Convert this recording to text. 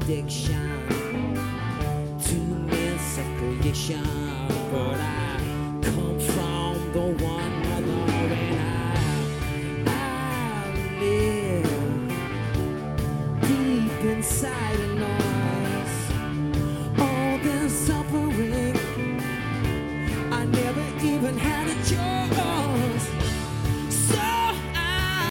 addiction to misappropriation. But I come from the one mother, and I live deep inside